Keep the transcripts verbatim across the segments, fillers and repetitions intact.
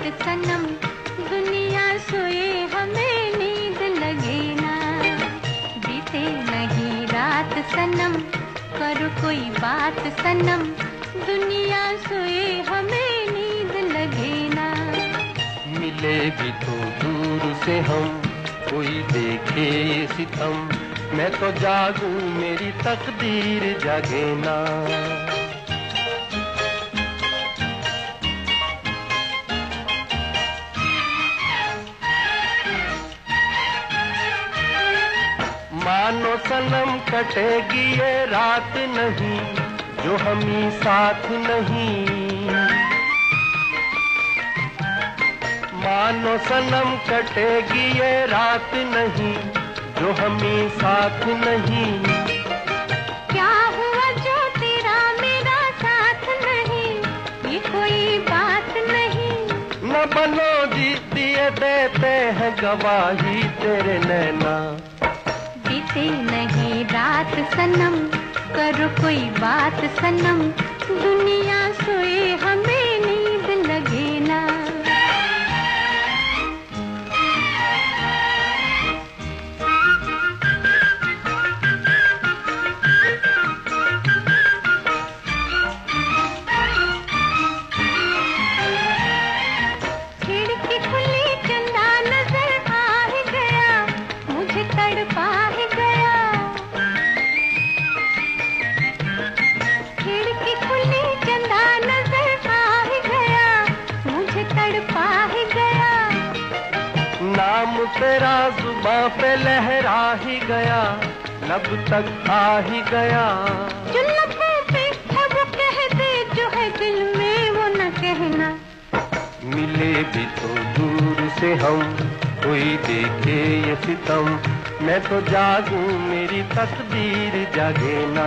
सनम, दुनिया सोए हमें नींद लगे ना। बीते नहीं रात सनम, करो कोई बात सनम, दुनिया सोए हमें नींद लगे ना। मिले भी तो दूर से हम, कोई देखे ये सितम, मैं तो जागूं मेरी तकदीर जागे ना। मानो सनम कटेगी ये रात नहीं, जो हम ही साथ नहीं। मानो सनम कटेगी ये रात नहीं, जो हम ही साथ नहीं। क्या हुआ जो तेरा मेरा साथ नहीं, ये कोई बात नहीं। न बनो जी दिए देते हैं गवाही तेरे नैना। बीते नहीं रात सनम, करो कोई बात सनम, दुनिया सोए हमें नींद लगे ना। खिड़की खुली चंदा नजर आ ही गया, मुझे तड़पा ही गया। खिड़की खुली चंदा नजर आ ही गया, मुझे तड़पा ही गया। नाम तेरा जुबां पे लहरा ही गया, लब तक आ ही गया। जो लबों पे है वो कह दे, जो है दिल में वो न कहना। मिले भी तो दूर से हम, कोई देखे ये सितम, मैं तो जागूं मेरी तकदीर जागे ना।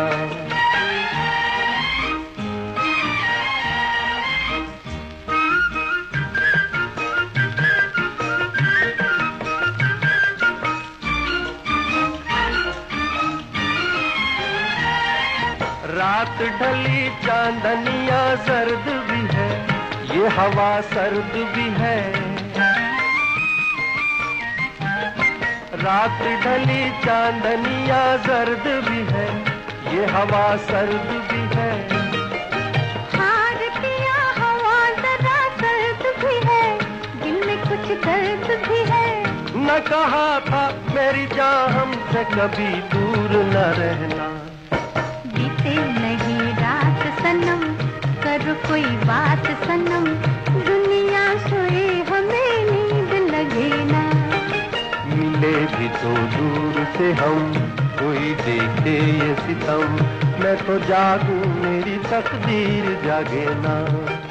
रात ढली चांदनिया जर्द भी है, ये हवा सर्द भी है। रात ढली चांदनिया जर्द भी है, ये हवा सर्द भी है। हार पिया हवा जरा सर्द भी है, दिल में कुछ दर्द भी है। न कहा था मेरी जान हमसे कभी दूर न रहना। बीते नहीं रात सनम, करो कोई बात सनम, दुनिया सोए हमें नींद लगे ना। मिले भी तो दूर से हम, कोई देखे ये सितम, मैं तो जागूं मेरी तकदीर जागे ना।